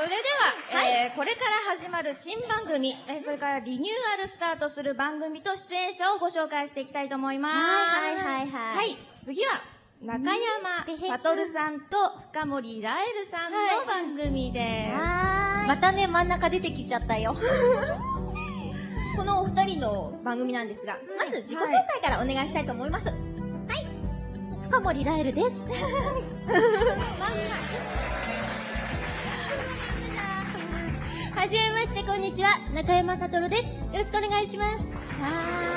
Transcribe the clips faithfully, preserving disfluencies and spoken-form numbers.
れでは、はい、えー、これから始まる新番組、えー、それからリニューアルスタートする番組と出演者をご紹介していきたいと思います。 はいはいはいはい。 はい、次は中山悟さんと深森ラエルさんの番組です。 はい、またね、真ん中出てきちゃったよ。 このお二人の番組なんですが、まず自己紹介からお願いしたいと思います。はい、 深森ラエルです。はじめまして、こんにちは、中山悟です。よろしくお願いします。 は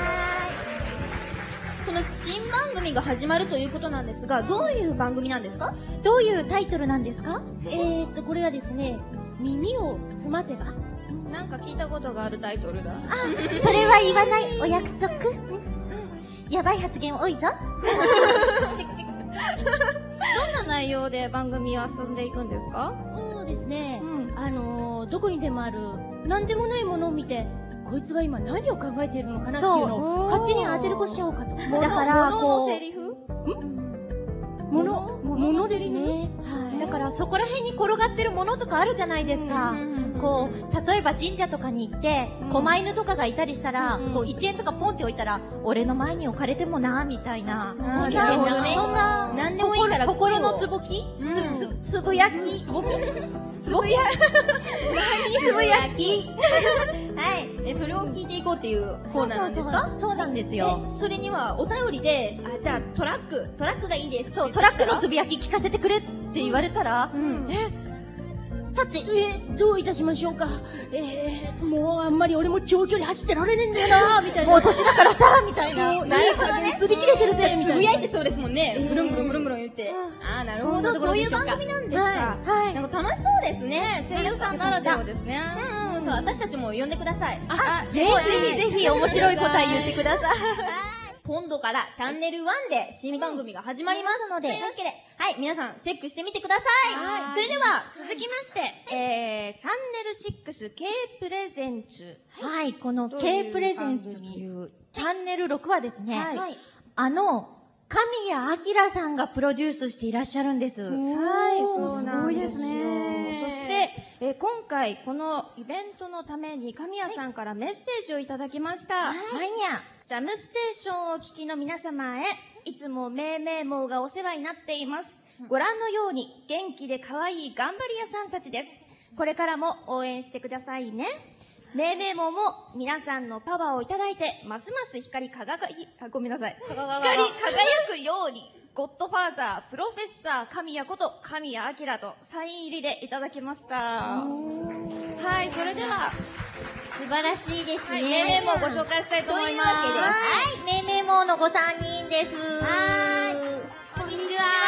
ーい。この新番組が始まるということなんですが、どういう番組なんですか？ どういうタイトルなんですか？えーっと、これはですね、耳を澄ませば。 なんか聞いたことがあるタイトルだ。 あ、それは言わないお約束。やばい発言多いぞ。 チクチク。どんな内容で番組を進んでいくんですか？ そうですね、 うん、 あのー、どこにでもある何でもないものを見て、こいつが今何を考えているのかなっていうのを勝手に当てるこしちゃおうかと。 だからこう、セリフ？ もの、ものですね。はい。だからそこら辺に転がってるものとかあるじゃないですか。こう、例えば神社とかに行って、狛犬とかがいたりしたら、こういちえんとかポンって置いたら、俺の前に置かれてもな、みたいな。 そんな、 そんな、 何でもいいから心のつぼきつ、つぶやきつぼきつぼやつぶやきはい。え、それを聞いていこうっていうコーナーなんですか？ そうなんですよ。 それにはお便りで、あ、じゃあトラック、トラックがいいです。 そう、トラックのつぶやき聞かせてくれって言われたら、え、タッチ、え、どういたしましょうか。えー、もうあんまり俺も長距離走ってられねえんだよな、みたいな。もう年だからさ、みたいな。 なるほどね。 釣り切れてるぜ、みたいな。 つぶやいてそうですもんね。ブルンブルンブルンブルン言って。あー、なるほど。そういう番組なんですか。はい。なんか楽しそうですね。 声優さんならではですね。 うんうん。そう、私たちも呼んでください。 あ、ぜひぜひぜひ面白い答え言ってください。 今度からチャンネルワンで新番組が始まりますので、というわけで、はい、皆さんチェックしてみてください。はい。それでは、 続きまして、えー、チャンネルシックス K プレゼンツ。 はい、この K プレゼンツというチャンネルろくはですね、はい、あの、神谷明さんがプロデュースしていらっしゃるんです。 はい、そうなんですね。そして、えー、今回このイベントのために神谷さんからメッセージをいただきました。 はい、はいにゃ。 ジャムステーションをお聞きの皆様へ、いつもめいめいもうがお世話になっています。ご覧のように元気で可愛い頑張り屋さんたちです。これからも応援してくださいね。めいめいもうも皆さんのパワーをいただいて、ますます光り輝き、あ、ごめんなさい。光り輝くように、ゴッドファーザー、プロフェッサー、神谷こと神谷明とサイン入りでいただきました。はい、それでは、 素晴らしいですね。 めいめいもうご紹介したいと思います。 というわけで、はい、めいめいもうのごさんにんです。 はい。こんにちは、めいめいもうです。お願い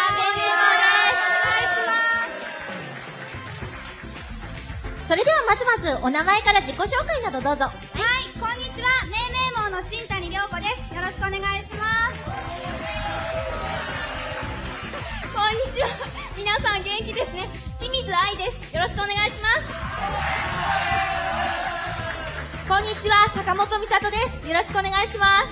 します。 それではまずまずお名前から自己紹介などどうぞ。 はい、こんにちは、めいめいもうの新谷涼子です。よろしくお願いします。 こんにちは、皆さん元気ですね。清水愛です。よろしくお願いします。こんにちは、坂本美里です。よろしくお願いします。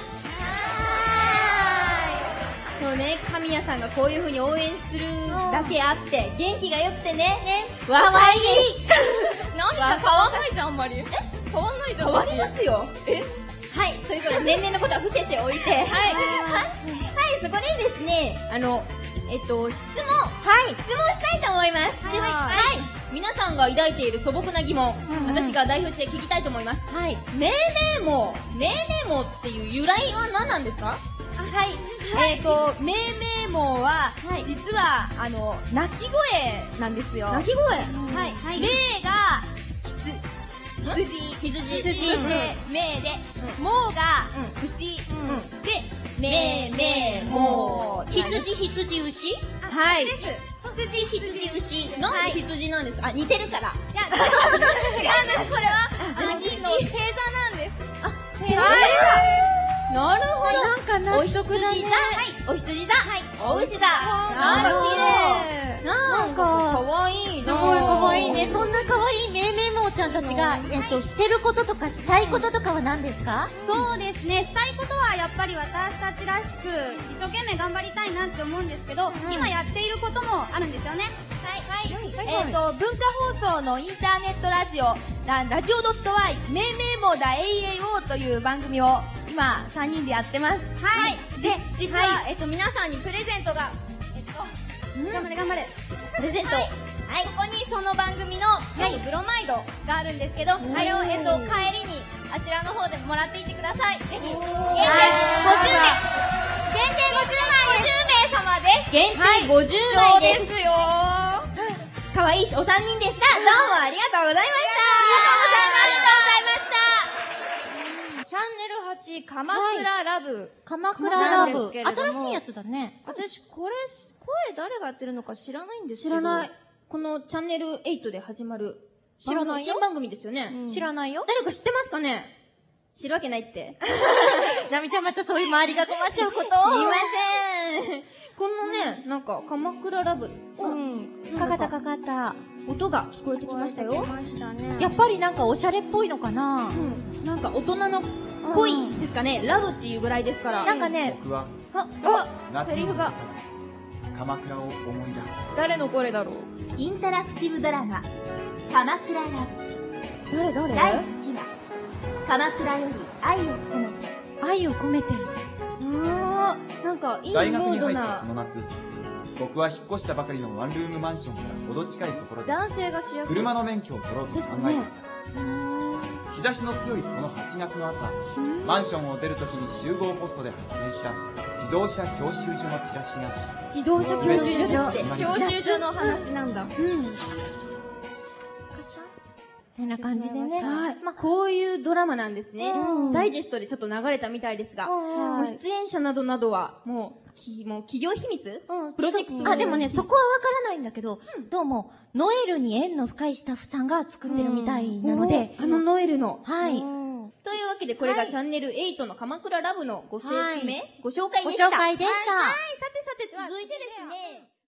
そうね、神谷さんがこういう風に応援するだけあって、元気が良くてね、 かわいい。 何か変わんないじゃん、あんまり。え変わんないじゃん。 変わりますよ。 えはい、ということで年齢のことは伏せておいて、はい、はい、そこでですね、あの、えっと、質問、はい、質問したいと思います。 はい、はい、 皆さんが抱いている素朴な疑問、私が代表して聞きたいと思います。はい、めいめいもう、めいめいもうっていう由来は何なんですか？ はい、えっと、めいめいもうは、実は、あの、鳴き声なんですよ。 鳴き声？ はい。めいが、羊。 羊。 羊で、めいで、もうが、牛。で、めいめいもう。 羊、羊、牛？ はい。 羊、羊、牛。なんで羊なんですか？あ、似てるから。 いや、違うんです。これは、兄の星座なんです。 あ、星座。なるほど。 なんか納得だね。 はい。お羊だ。はい。お牛だ。 なんか綺麗。 なんかかわいいな。 すごいかわいいね。そんなかわいいめいめいもうちゃんたちが、えっと、してることとかしたいこととかは何ですか？ そうですね。したいことはやっぱり私たちらしく、一生懸命頑張りたいなって思うんですけど、今やっていることもあるんですよね。 えっと、文化放送のインターネットラジオ、ララジオ .y、めいめいもだ エーエーオー という番組を今さんにんでやってます。 はい。で、実は、えっと、皆さんにプレゼントが、えっと、頑張れ頑張れ。 プレゼント。 はい。ここにその番組の、はい、ブロマイドがあるんですけど、あれを、えっと、帰りに、あちらの方でもらっていってください。ぜひ、限定ごじゅうめい。限定ごじゅうめい様です。 限定ごじゅうまいです。 そうですよー。 かわいいお三人でした。どうもありがとうございました。 ありがとうございました。チャンネルはち、鎌倉ラブ。 鎌倉ラブ。 なんですけれども新しいやつだね。 私、これ、声誰がやってるのか知らないんですけど。 知らない。このチャンネルはちで始まる。 知らないよ新番組ですよね。 うん知らないよ。 誰か知ってますかね？知るわけないって。 なみちゃんまたそういう周りが困っちゃうこと。 すいません。このね、なんか、鎌倉ラブ。 うん。 かかったかかった。 音が聞こえてきましたよ。 来ましたね。 やっぱりなんかおしゃれっぽいのかな。 うん。なんか大人の恋ですかね。ラブっていうぐらいですから。 なんかね、 僕はあ、あ、セリフが。 鎌倉を思い出す。 誰のこれだろう。 インタラクティブドラマ、鎌倉ラブ。 誰誰だいいちわ、鎌倉より愛を込めて。 愛を込めて。 あー、なんかいいム大学にード入ったなそ。の夏、僕は引っ越したばかりのワンルームマンションから程近いところで男性が主役。 車の免許を取ろうと考えていた。日差しの強いそのはちがつの朝、マンションを出るときに集合ポストで発見した自動車教習所のチラシが自動車教習所って。 教習所の話なんだ。 うん。こんな感じでね。 はい。まあ、こういうドラマなんですねうん。 ダイジェストでちょっと流れたみたいですが、もう出演者などなどは、もう、きもう企業秘密うんプロジェクトあ、でもね、そこはわからないんだけど、どうも、ノエルに縁の深いスタッフさんが作ってるみたいなので、 あのノエルの。 はい。 うんというわけで、これがチャンネルはちの鎌倉ラブのご説明、 はいご紹介ごでした。 紹介でした。 はい、さてさて続いてですね、